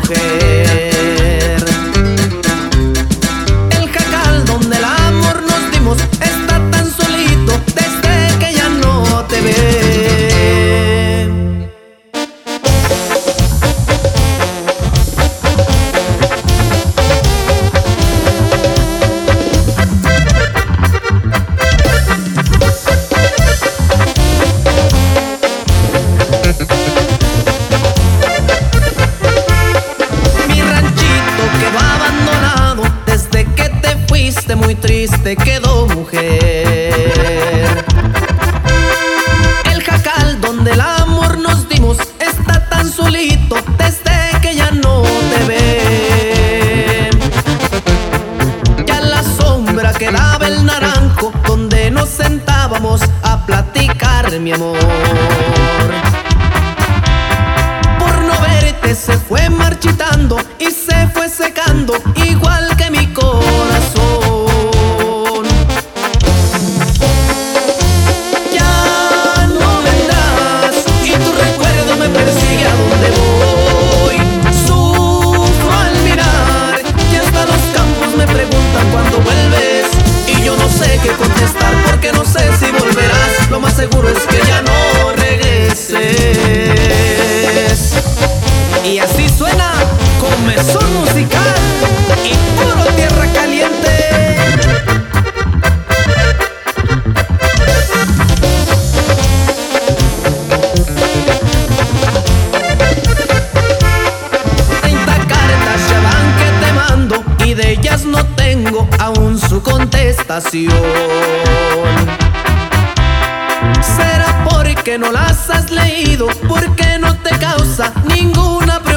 mujer. El jacal donde el amor nos dimos está tan solito desde que ya no te ve. Muy triste quedó, mujer. El jacal donde el amor nos dimos está tan solito desde que ya no te ve. Ya en la sombra quedaba el naranjo donde nos sentábamos a platicar, mi amor. Por no verte se fue marchitando y se fue secando igual que mi corazón. Cuando vuelves y yo no sé qué contestar porque no sé si volverás. Lo más seguro es que ya no regreses. Y así suena Comezón Musical y puro tierra caliente. Y de ellas no tengo aún su contestación. ¿Será porque no las has leído? Porque no te causa ninguna preocupación.